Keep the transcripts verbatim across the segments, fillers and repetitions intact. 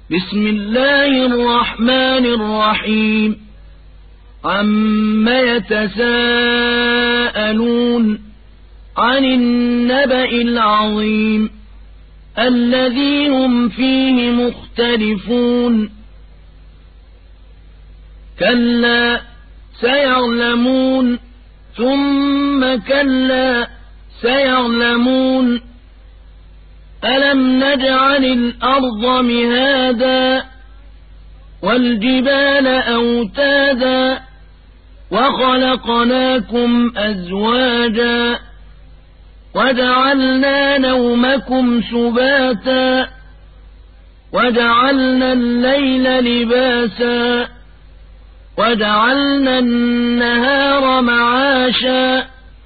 بسم الله الرحمن الرحيم عم يتساءلون عن النبأ العظيم الذي هم فيه مختلفون كلا سيعلمون ثم كلا سيعلمون ألم نجعل الأرض مهادا والجبال أوتادا وخلقناكم أزواجا وجعلنا نومكم سباتا وجعلنا الليل لباسا وجعلنا النهار معاشا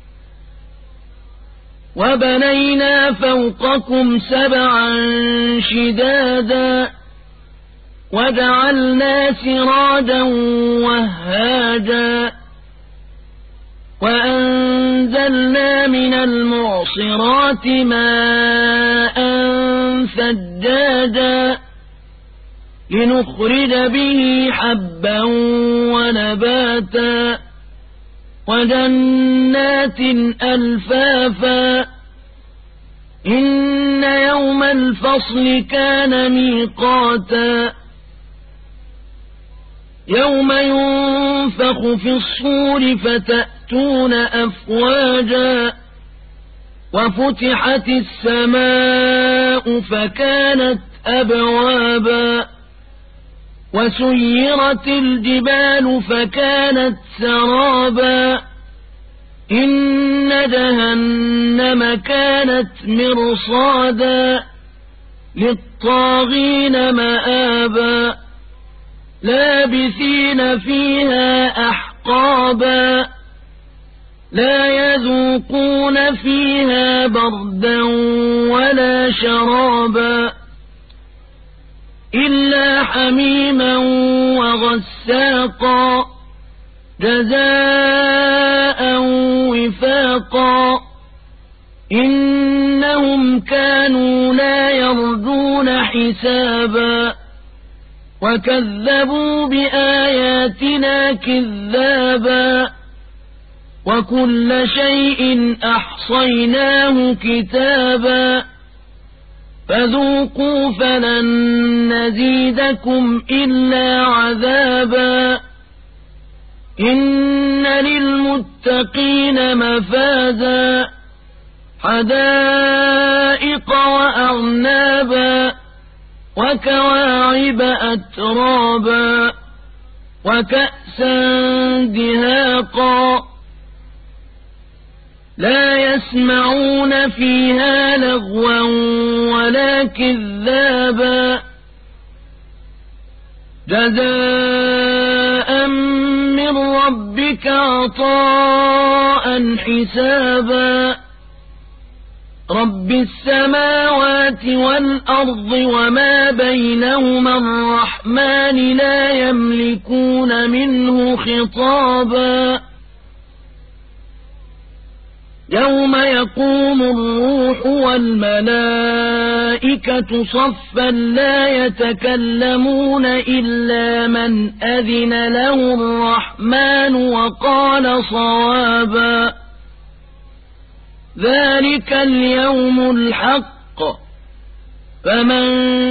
وبنينا فوقكم سبعا شدادا وجعلنا سراجا وهاجا وأنزلنا من المعصرات ماء ثجاجا لنخرج به حبا ونباتا وجنات ألفافا إن يوم الفصل كان ميقاتا يوم ينفخ في الصور فتأتون أفواجا وفتحت السماء فكانت أبوابا وسيرت الجبال فكانت سرابا إن جهنم كانت مرصادا للطاغين مآبا لابثين فيها أحقابا لا يذوقون فيها بردا ولا شرابا إلا حميما وغساقا جزاء وفاقا إنهم كانوا لا يرجون حسابا وكذبوا بآياتنا كذابا وكل شيء أحصيناه كتابا فذوقوا فلن نزيدكم إلا عذابا إن للمتقين مفازا حدائق وأعنابا وكواعب أترابا وكأسا دهاقا لا يسمعون فيها لغوا ولا كذابا جزاء من ربك عطاء حسابا رب السماوات والأرض وما بينهما الرحمن لا يملكون منه خطابا يوم يقوم الروح والملائكة صفا لا يتكلمون إلا من أذن له الرحمن وقال صوابا ذلك اليوم الحق فمن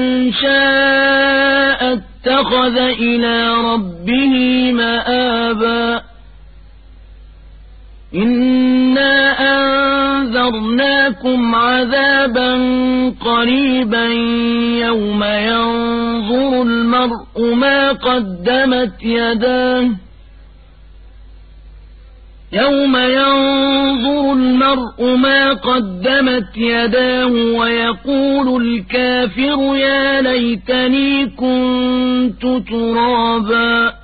شاء اتخذ إلى ربه مآبا إنا أنذرناكم عذابا قريبا يوم ينظر المرء ما قدمت يداه يوم ينظر المرء ما قدمت يداه ويقول الكافر يا ليتني كنت ترابا